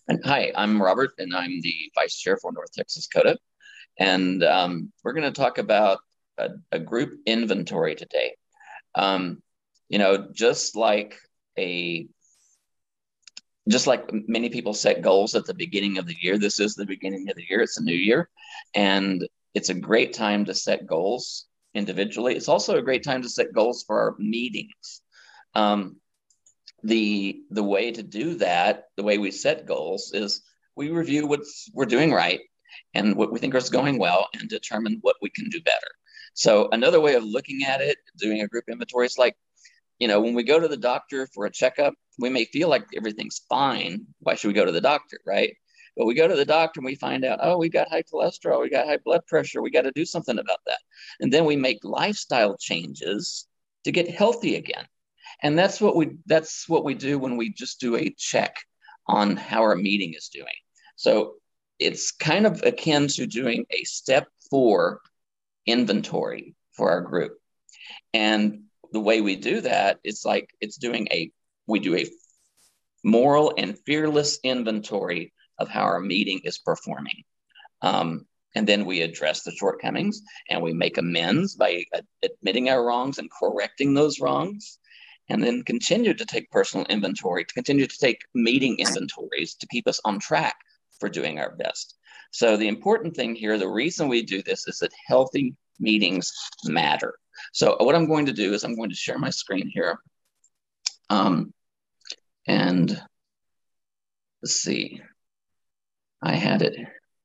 And hi, I'm Robert, and I'm the Vice Chair for North Texas CODA. And we're going to talk about a group inventory today. Um, just like a just like many people set goals at the beginning of the year, this is the beginning of the year. It's a new year, and it's a great time to set goals individually. It's also a great time to set goals for our meetings. Um, the way to do that, the way we set goals, is we review what we're doing right and what we think is going well and determine what we can do better. So another way of looking at it, doing a group inventory, is like, when we go to the doctor for a checkup, we may feel like everything's fine. Why should we go to the doctor, right? But we go to the doctor and we find out, oh, we got high cholesterol, we got high blood pressure, we got to do something about that. And then we make lifestyle changes to get healthy again. And that's what we do when we just do a check on how our meeting is doing. So it's kind of akin to doing a step 4 inventory for our group. And the way we do that, it's like we do a moral and fearless inventory of how our meeting is performing. And then we address the shortcomings and we make amends by admitting our wrongs and correcting those wrongs, and then continue to take personal inventory, to continue to take meeting inventories to keep us on track for doing our best. So the important thing here, the reason we do this, is that healthy meetings matter. So what I'm going to do is I'm going to share my screen here. And let's see, I had it.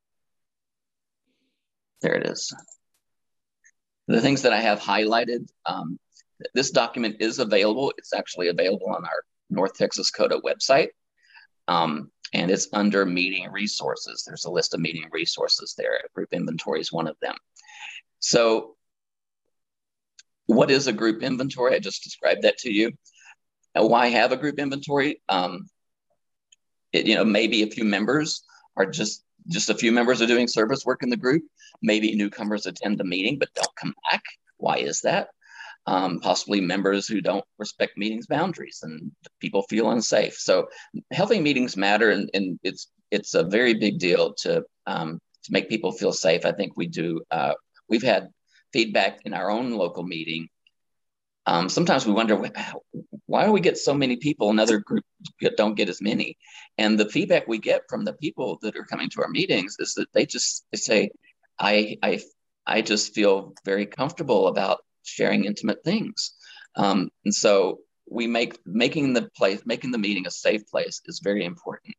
There it is. The things that I have highlighted, this document is available. It's actually available on our North Texas CODA website. And it's under meeting resources. There's a list of meeting resources there. Group inventory is one of them. So what is a group inventory? I just described that to you. Now, why have a group inventory? Maybe a few members are just a few members are doing service work in the group. Maybe newcomers attend the meeting but don't come back. Why is that? Possibly members who don't respect meetings boundaries and people feel unsafe. So healthy meetings matter, and it's a very big deal to make people feel safe. I think we do. We've had feedback in our own local meeting. Sometimes we wonder, why do we get so many people and other groups don't get as many? And the feedback we get from the people that are coming to our meetings is that they say, I just feel very comfortable about sharing intimate things. And so making the meeting a safe place is very important.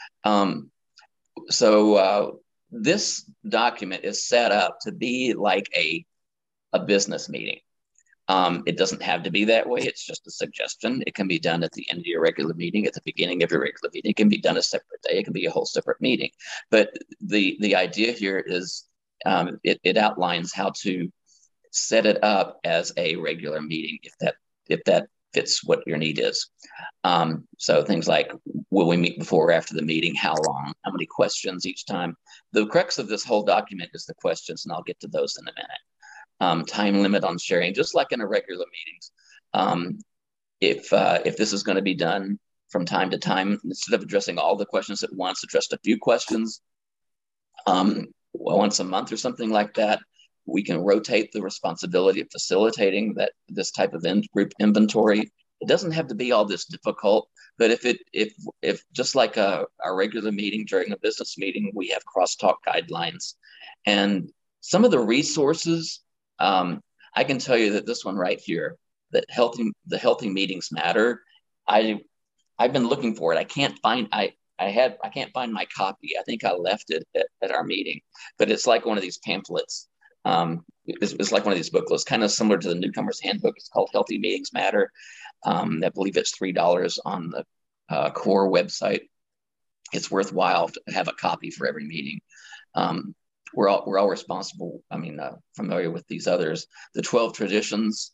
So this document is set up to be like a business meeting. It doesn't have to be that way. It's just a suggestion. It can be done at the end of your regular meeting, at the beginning of your regular meeting. It can be done a separate day. It can be a whole separate meeting. But the idea here is it outlines how to set it up as a regular meeting if that fits what your need is. So things like, will we meet before or after the meeting? How long? How many questions each time? The crux of this whole document is the questions, and I'll get to those in a minute. Time limit on sharing, just like in a regular meetings. If this is going to be done from time to time, instead of addressing all the questions at once, address a few questions once a month or something like that. We can rotate the responsibility of facilitating this type of group inventory. It doesn't have to be all this difficult, but if just like our regular meeting during a business meeting, we have crosstalk guidelines and some of the resources. I can tell you that this one right here, that the healthy meetings matter. I've been looking for it. I can't find my copy. I think I left it at our meeting, but it's like one of these pamphlets. It's like one of these booklets, kind of similar to the Newcomer's Handbook. It's called Healthy Meetings Matter. I believe it's $3 on the core website. It's worthwhile to have a copy for every meeting. We're all responsible. Familiar with these others, the 12 traditions.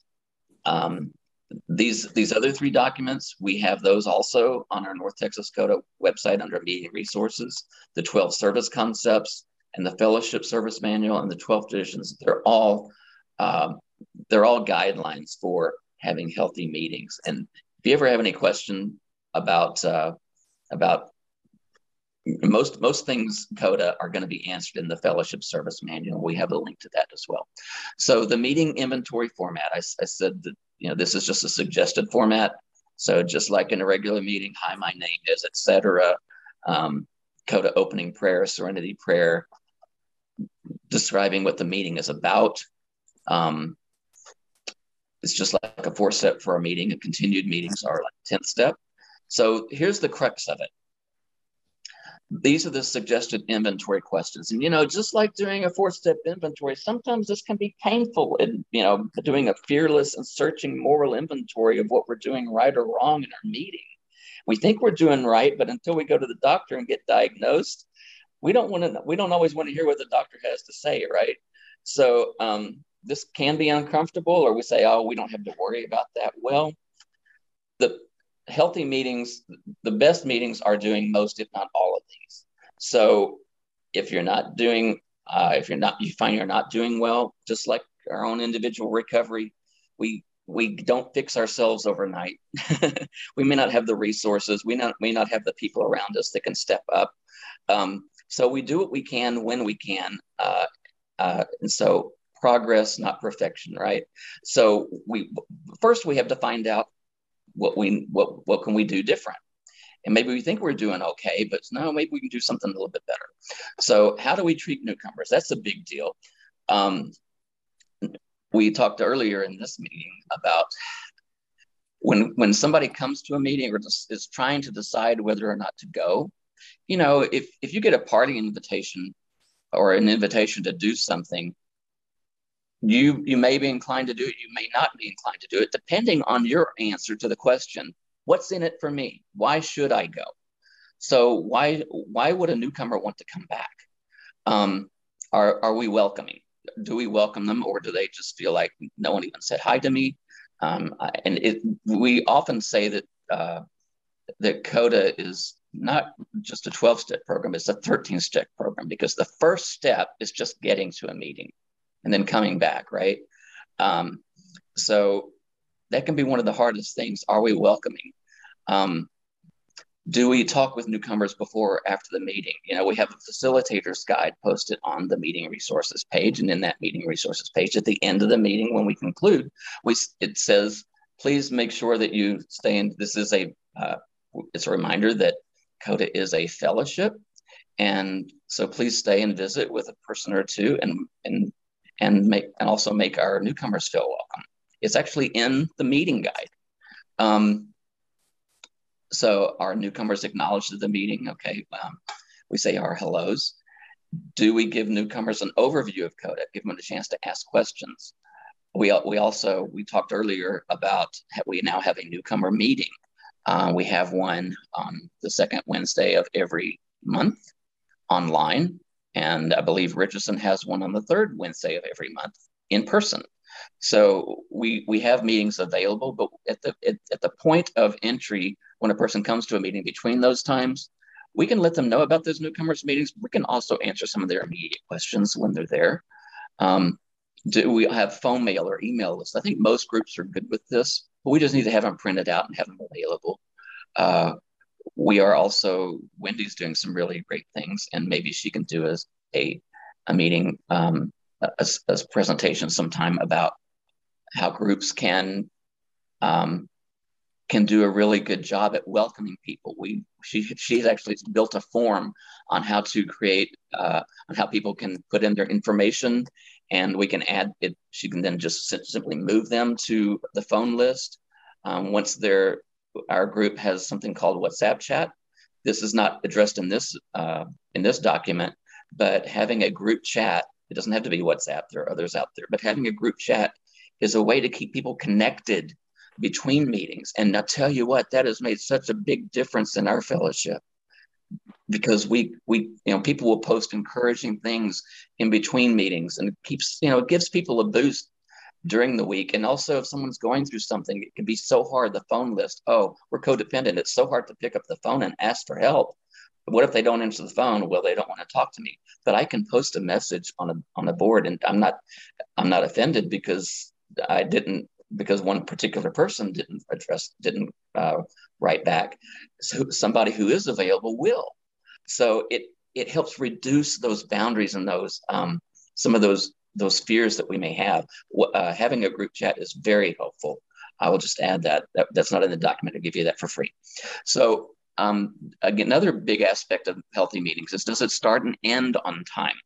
These other 3 documents, we have those also on our North Texas CODA website under meeting resources. The 12 service concepts and the fellowship service manual and the 12 traditions. They're all guidelines for having healthy meetings. And if you ever have any question about most things CODA are going to be answered in the fellowship service manual. We have a link to that as well. So the meeting inventory format, I said that, this is just a suggested format. So just like in a regular meeting, hi, my name is, etc. CODA opening prayer, serenity prayer, describing what the meeting is about. It's just like a 4-step for a meeting, and continued meetings are like 10th step. So here's the crux of it. These are the suggested inventory questions. And, just like doing a 4-step inventory, sometimes this can be painful. And, doing a fearless and searching moral inventory of what we're doing right or wrong in our meeting. We think we're doing right, but until we go to the doctor and get diagnosed, we don't always want to hear what the doctor has to say, right? So this can be uncomfortable, or we say, oh, we don't have to worry about that. Well, the healthy meetings, the best meetings are doing most, if not all of these. So if you're not doing, you find you're not doing well, just like our own individual recovery, we don't fix ourselves overnight. We may not have the resources. We may not have the people around us that can step up. So we do what we can when we can. And so progress, not perfection, right? So we have to find out what can we do different. And maybe we think we're doing okay, but no, maybe we can do something a little bit better. So how do we treat newcomers? That's a big deal. We talked earlier in this meeting about when somebody comes to a meeting or is trying to decide whether or not to go, if you get a party invitation or an invitation to do something, you may be inclined to do it. You may not be inclined to do it, depending on your answer to the question, what's in it for me? Why should I go? So why would a newcomer want to come back? Are we welcoming? Do we welcome them, or do they just feel like no one even said hi to me? We often say that CODA is not just a 12-step program, it's a 13-step program, because the first step is just getting to a meeting and then coming back, right? So that can be one of the hardest things. Are we welcoming? Do we talk with newcomers before or after the meeting? We have a facilitator's guide posted on the meeting resources page. And in that meeting resources page, at the end of the meeting, when we conclude, it says, please make sure that you stay in. This is it's a reminder that CODA is a fellowship. And so please stay and visit with a person or two and also make our newcomers feel welcome. It's actually in the meeting guide. So our newcomers acknowledge the meeting. Okay, we say our hellos. Do we give newcomers an overview of CODA? Give them a chance to ask questions. We talked earlier about we now have a newcomer meeting. We have one on the second Wednesday of every month online. And I believe Richardson has one on the third Wednesday of every month in person. So we have meetings available, but at the point of entry, when a person comes to a meeting between those times, we can let them know about those newcomers meetings. We can also answer some of their immediate questions when they're there. Do we have phone mail or email lists? I think most groups are good with this, but we just need to have them printed out and have them available. We are also, Wendy's doing some really great things, and maybe she can do a meeting, a presentation sometime about how groups can do a really good job at welcoming people. She's actually built a form on how to create, on how people can put in their information, and we can add it. She can then just simply move them to the phone list. Once our group has something called WhatsApp chat. This is not addressed in this document, but having a group chat, it doesn't have to be WhatsApp, there are others out there, but having a group chat is a way to keep people connected between meetings. And I'll tell you what, that has made such a big difference in our fellowship, because people will post encouraging things in between meetings, and it gives people a boost during the week. And also, if someone's going through something, it can be so hard, the phone list. Oh, we're codependent. It's so hard to pick up the phone and ask for help. But what if they don't answer the phone? Well, they don't want to talk to me. But I can post a message on a board, and I'm not offended because one particular person didn't write back. So somebody who is available will. So it helps reduce those boundaries and those some of those fears that we may have. Having a group chat is very helpful. I will just add that's not in the document. I'll give you that for free. So again, another big aspect of healthy meetings is, does it start and end on time?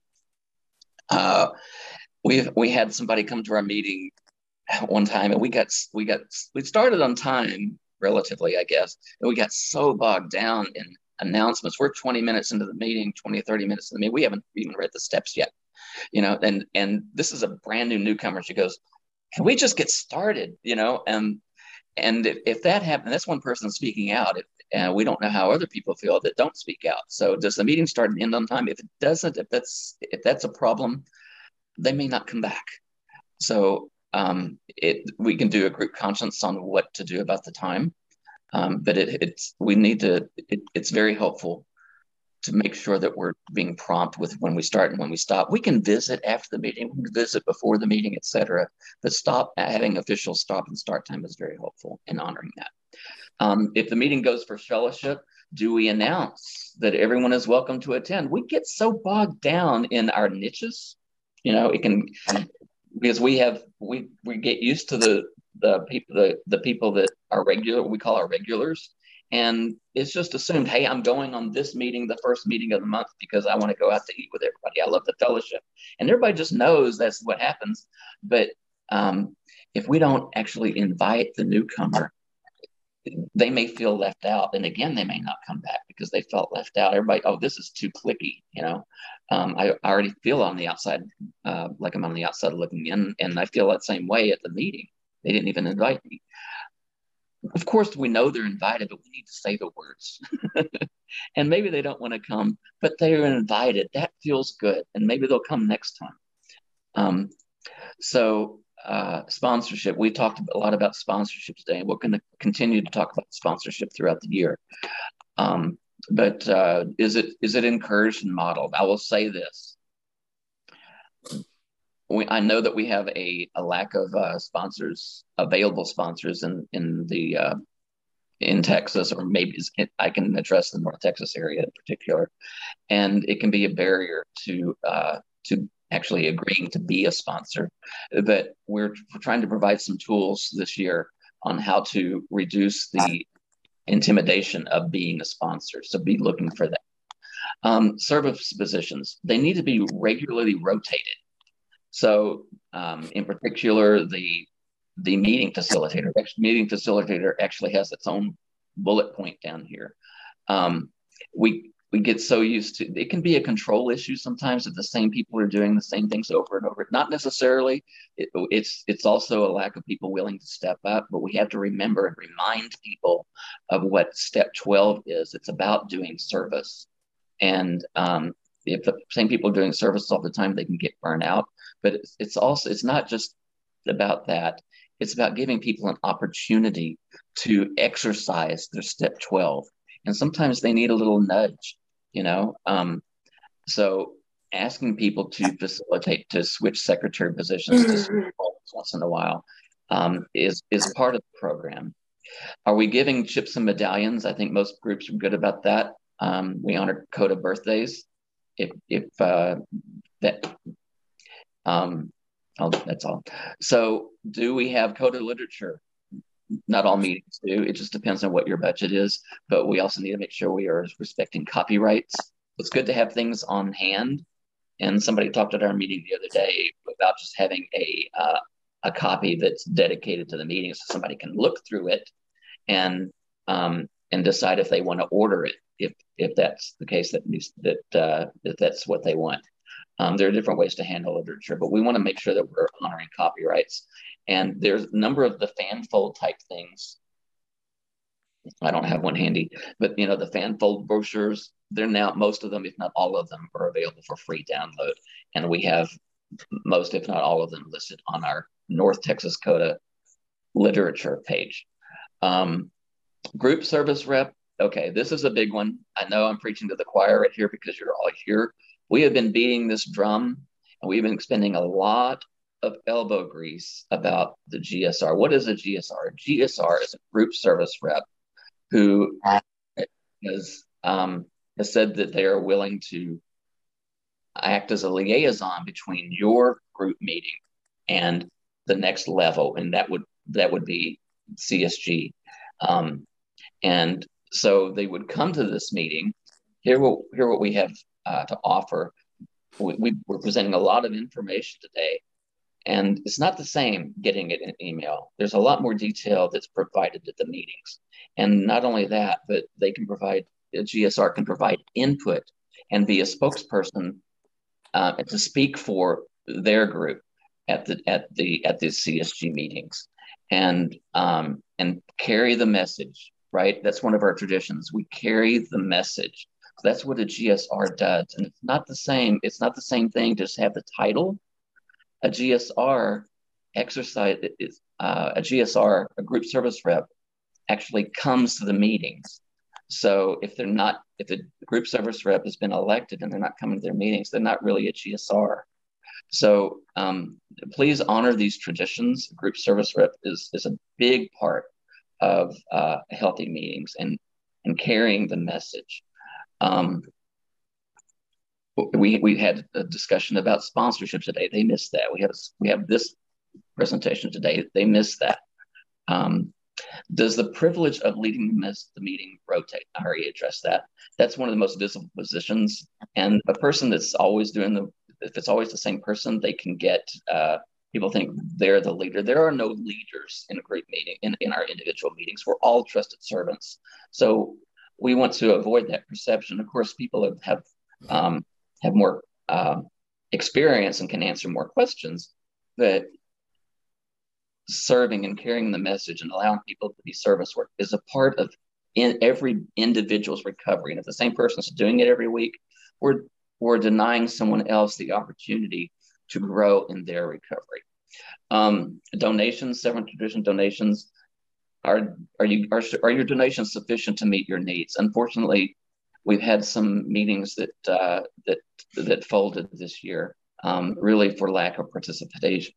We had somebody come to our meeting one time, and we started on time relatively, I guess, and we got so bogged down in announcements. We're 20 minutes into the meeting, 20 or 30 minutes into the meeting. We haven't even read the steps yet, and this is a brand new newcomer. She goes, can we just get started? And if that happened, that's one person speaking out. We don't know how other people feel that don't speak out. So does the meeting start and end on time? If it doesn't, if that's a problem, they may not come back. So we can do a group conscience on what to do about the time, but it's very helpful to make sure that we're being prompt with when we start and when we stop. We can visit after the meeting, we can visit before the meeting, etc. But having official stop and start time is very helpful in honoring that. If the meeting goes for fellowship, do we announce that everyone is welcome to attend? We get so bogged down in our niches, it can, because we get used to the people that are regular, we call our regulars, and it's just assumed, hey, I'm going on this meeting, the first meeting of the month, because I want to go out to eat with everybody. I love the fellowship, and everybody just knows that's what happens. But if we don't actually invite the newcomer, they may feel left out, and again, they may not come back because they felt left out. Everybody, oh, this is too cliquey, I already feel on the outside, like I'm on the outside looking in, and I feel that same way at the meeting. They didn't even invite me. Of course, we know they're invited, but we need to say the words. And maybe they don't want to come, but they're invited. That feels good, and maybe they'll come next time. So sponsorship. We talked a lot about sponsorship today, and we're going to continue to talk about sponsorship throughout the year. But is it encouraged and modeled? I will say this. I know that we have a lack of available sponsors in Texas, or maybe I can address the North Texas area in particular, and it can be a barrier to actually agreeing to be a sponsor. But we're trying to provide some tools this year on how to reduce the intimidation of being a sponsor. So be looking for that. Service positions, they need to be regularly rotated. So in particular, the meeting facilitator actually has its own bullet point down here. We get so used to, it can be a control issue sometimes if the same people are doing the same things over and over. Not necessarily. It's also a lack of people willing to step up, but we have to remember and remind people of what step 12 is. It's about doing service. And if the same people are doing service all the time, they can get burned out. But it's not just about that. It's about giving people an opportunity to exercise their step 12. And sometimes they need a little nudge, So asking people to facilitate, to switch secretary positions to once in a while is part of the program. Are we giving chips and medallions? I think most groups are good about that. We honor COTA birthdays. That's all. So do we have COTA literature? Not all meetings do. It just depends on what your budget is, but we also need to make sure we are respecting copyrights. It's good to have things on hand. And somebody talked at our meeting the other day about just having a copy that's dedicated to the meeting, so somebody can look through it and decide if they want to order it, if that's the case, that that's what they want. There are different ways to handle literature, but we want to make sure that we're honoring copyrights. And there's a number of the fanfold type things. I don't have one handy, but the fanfold brochures, they're now, most of them, if not all of them, are available for free download. And we have most, if not all of them, listed on our North Texas COTA literature page. Group service rep. Okay, this is a big one. I know I'm preaching to the choir right here because you're all here. We have been beating this drum, and we've been spending a lot of elbow grease about the GSR. What is a GSR? A GSR is a group service rep who is has said that they are willing to act as a liaison between your group meeting and the next level, and that would be CSG. And so they would come to this meeting, hear what we have to offer. We're presenting a lot of information today, and it's not the same getting it in email. There's a lot more detail that's provided at the meetings. And not only that, but the GSR can provide input and be a spokesperson to speak for their group at the CSG meetings, and carry the message. Right, that's one of our traditions. We carry the message. So that's what a GSR does, and it's not the same. It's not the same thing to just have the title. A GSR exercise is a GSR, a group service rep, actually comes to the meetings. So if the group service rep has been elected and they're not coming to their meetings, they're not really a GSR. So please honor these traditions. Group service rep is a big part of healthy meetings and carrying the message. We had a discussion about sponsorship today. They missed that. We have this presentation today. They missed that. Does the privilege of leading the meeting rotate? I already addressed that. That's one of the most visible positions. And a person that's always if it's always the same person, they can get, people think they're the leader. There are no leaders in a group meeting, in our individual meetings. We're all trusted servants. So we want to avoid that perception. Of course, people have more experience and can answer more questions, but serving and carrying the message and allowing people to be service work is a part of in every individual's recovery. And if the same person's doing it every week, we're denying someone else the opportunity to grow in their recovery. Donations, seventh tradition donations, are your donations sufficient to meet your needs? Unfortunately, we've had some meetings that folded this year, really for lack of participation.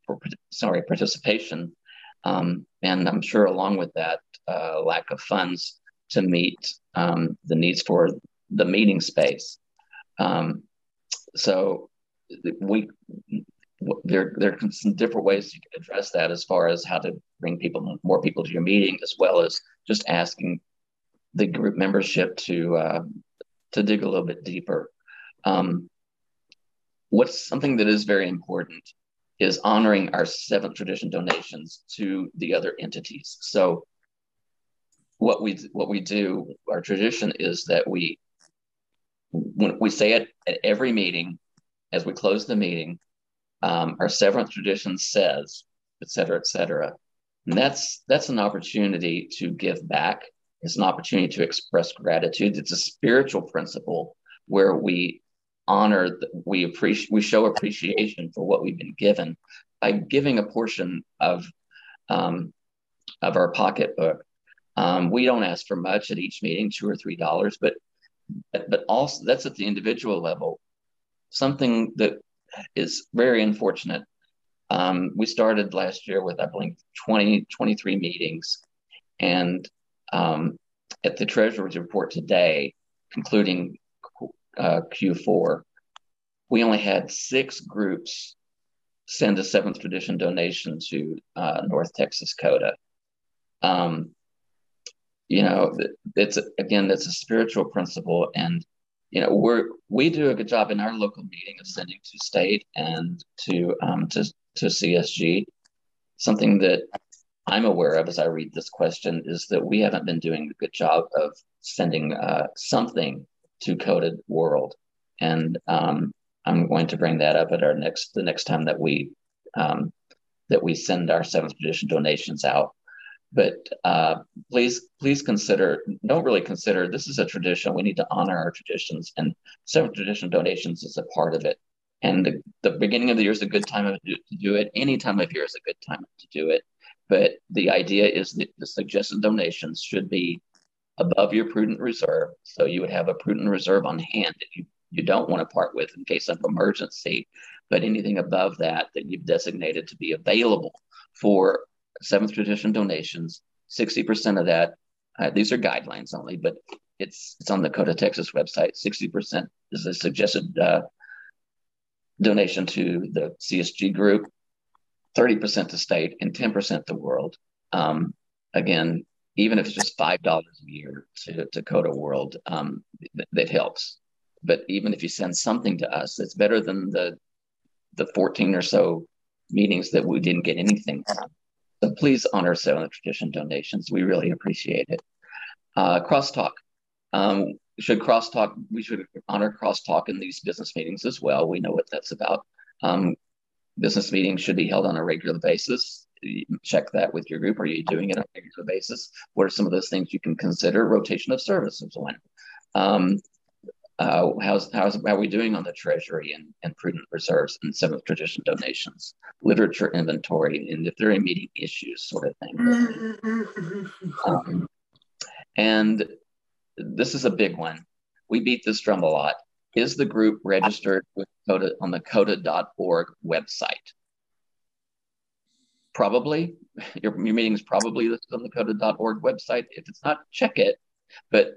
And I'm sure along with that, lack of funds to meet the needs for the meeting space. So there are some different ways you can address that, as far as how to bring more people to your meeting, as well as just asking the group membership to dig a little bit deeper. What's something that is very important is honoring our seventh tradition donations to the other entities. So what we do, our tradition is that when we say it at every meeting, as we close the meeting, our seventh tradition says, et cetera, et cetera. And that's an opportunity to give back. It's an opportunity to express gratitude. It's a spiritual principle where we honor, we show appreciation for what we've been given by giving a portion of our pocketbook. We don't ask for much at each meeting, $2 or $3, but also that's at the individual level. Something that is very unfortunate. We started last year with, I believe, 23 meetings, and at the Treasurer's report today, concluding Q4, we only had 6 groups send a seventh tradition donation to North Texas CODA. That's a spiritual principle, and we do a good job in our local meeting of sending to state and to CSG. Something that I'm aware of as I read this question is that we haven't been doing a good job of sending something to Coded World, and I'm going to bring that up at the next time that we send our seventh tradition donations out. But please consider, don't really consider, this is a tradition. We need to honor our traditions, and seventh tradition donations is a part of it. And the beginning of the year is a good time to do it. Any time of year is a good time to do it. But the idea is that the suggested donations should be above your prudent reserve. So you would have a prudent reserve on hand that you don't want to part with in case of emergency, but anything above that you've designated to be available for seventh tradition donations. 60% of that, these are guidelines only, but it's on the Coda Texas website. 60% is a suggested donation to the CSG group, 30% to state, and 10% to world. Again, even if it's just $5 a year to Coda World, that helps. But even if you send something to us, it's better than the 14 or so meetings that we didn't get anything from. So please honor Sailing Tradition donations. We really appreciate it. Crosstalk. We should honor crosstalk in these business meetings as well. We know what that's about. Business meetings should be held on a regular basis. Check that with your group. Are you doing it on a regular basis? What are some of those things you can consider? Rotation of services one. How are we doing on the treasury and prudent reserves and seventh tradition donations, literature inventory, and if there are any meeting issues, sort of thing. And this is a big one. We beat this drum a lot. Is the group registered with Coda on the coda.org website? Probably. Your meeting is probably listed on the coda.org website. If it's not, check it. But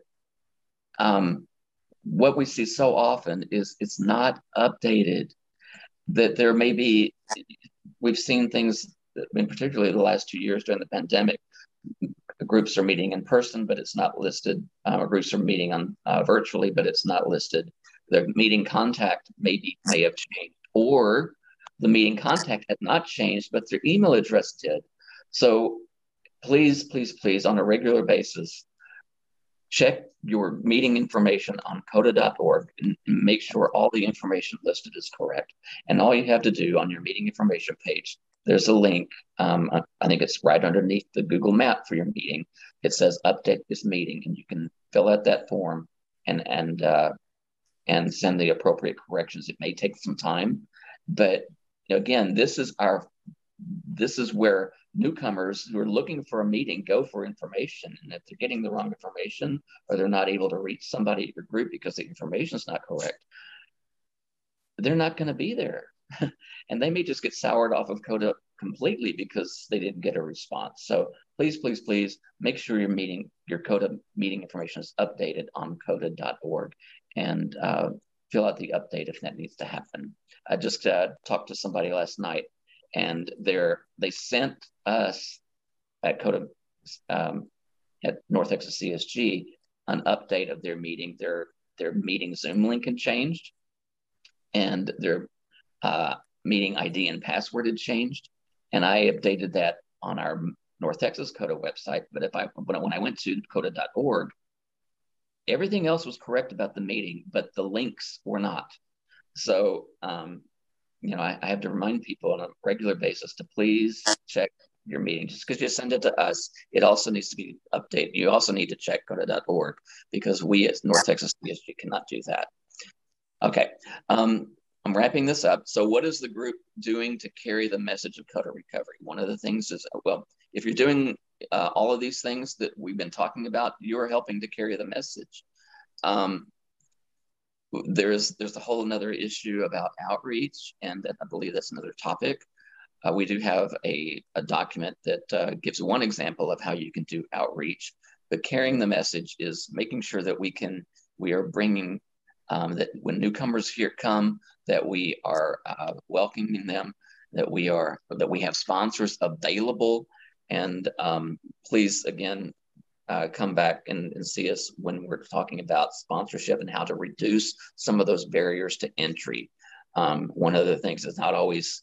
what we see so often is it's not updated. That there may be, we've seen things, particularly the last 2 years during the pandemic, groups are meeting in person, but it's not listed. Groups are meeting on virtually, but it's not listed. The meeting contact may have changed, or the meeting contact had not changed, but their email address did. So please, please, please, on a regular basis, check your meeting information on coda.org and make sure all the information listed is correct. And all you have to do on your meeting information page, there's a link. I think it's right underneath the Google map for your meeting. It says update this meeting, and you can fill out that form and send the appropriate corrections. It may take some time, but again, this is where newcomers who are looking for a meeting go for information. And if they're getting the wrong information, or they're not able to reach somebody at your group because the information is not correct, they're not going to be there. And they may just get soured off of Coda completely because they didn't get a response. So please, please, please make sure your Coda meeting information is updated on coda.org, and fill out the update if that needs to happen. I just talked to somebody last night, and they sent us at Coda at North Texas CSG an update of their meeting. Their meeting Zoom link had changed, and their meeting ID and password had changed. And I updated that on our North Texas Coda website. But when I went to coda.org, everything else was correct about the meeting, but the links were not. So, I have to remind people on a regular basis to please check your meeting. Just because you send it to us, it also needs to be updated. You also need to check coda.org, because we as North Texas CSG cannot do that. Okay, I'm wrapping this up. So what is the group doing to carry the message of Coda recovery? One of the things is, well, if you're doing all of these things that we've been talking about, you're helping to carry the message. There's a whole another issue about outreach, and I believe that's another topic. We do have a document that gives one example of how you can do outreach, but carrying the message is making sure that we are bringing that when newcomers here come, that we are welcoming them, that we have sponsors available, and please again come back and see us when we're talking about sponsorship and how to reduce some of those barriers to entry. One of the things is not always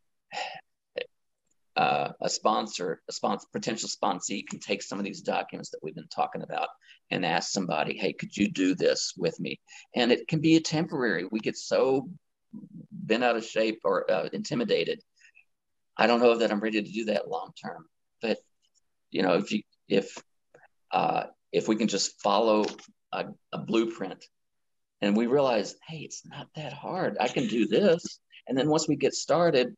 a potential sponsee can take some of these documents that we've been talking about and ask somebody, hey, could you do this with me? And it can be a temporary. We get so bent out of shape or intimidated. I don't know that I'm ready to do that long term, but if we can just follow a blueprint, and we realize, hey, it's not that hard. I can do this. And then once we get started,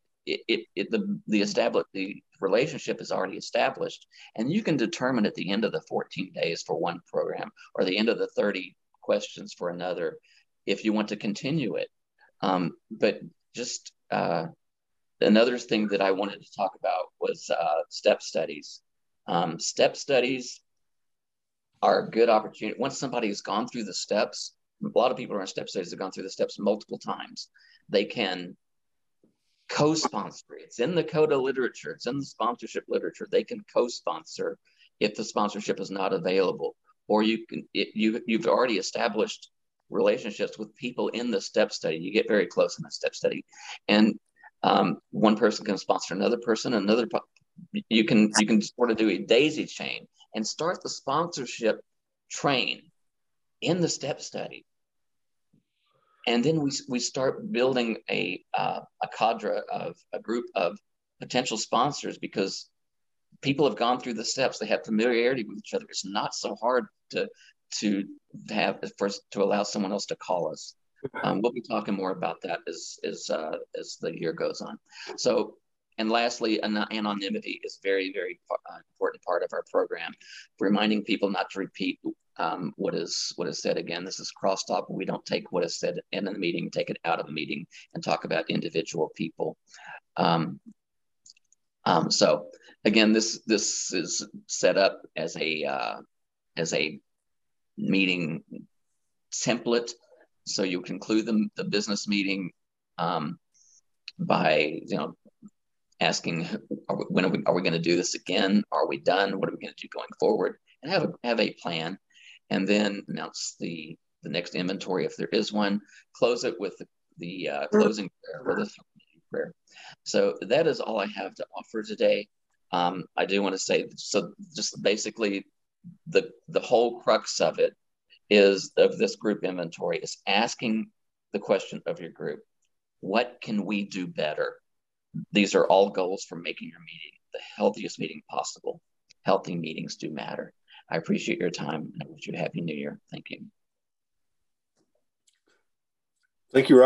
the relationship is already established, and you can determine at the end of the 14 days for one program, or the end of the 30 questions for another, if you want to continue it. But just another thing that I wanted to talk about was step studies. Step studies are a good opportunity. Once somebody has gone through the steps, a lot of people who are in step studies have gone through the steps multiple times. They can co-sponsor. It's in the CODA literature. It's in the sponsorship literature. They can co-sponsor if the sponsorship is not available, or you've already established relationships with people in the step study. You get very close in the step study, and one person can sponsor another person. You can sort of do a daisy chain and start the sponsorship train in the step study. And then we start building a cadre of a group of potential sponsors, because people have gone through the steps. They have familiarity with each other. It's not so hard to have first to allow someone else to call us. We'll be talking more about that as the year goes on. So, and lastly, anonymity is very, very important part of our program, reminding people not to repeat what is said. Again, this is crosstalk. We don't take what is said in the meeting, take it out of the meeting, and talk about individual people. So again, this is set up as a meeting template. So you conclude the business meeting by asking, when are we going to do this again? Are we done? What are we going to do going forward? And have a plan, and then announce the next inventory if there is one. Close it with the closing prayer or the prayer. So that is all I have to offer today. I do want to say, so just basically the whole crux of it is, of this group inventory, is asking the question of your group: what can we do better? These are all goals for making your meeting the healthiest meeting possible. Healthy meetings do matter. I appreciate your time, and I wish you a happy new year. Thank you. Thank you, Rob.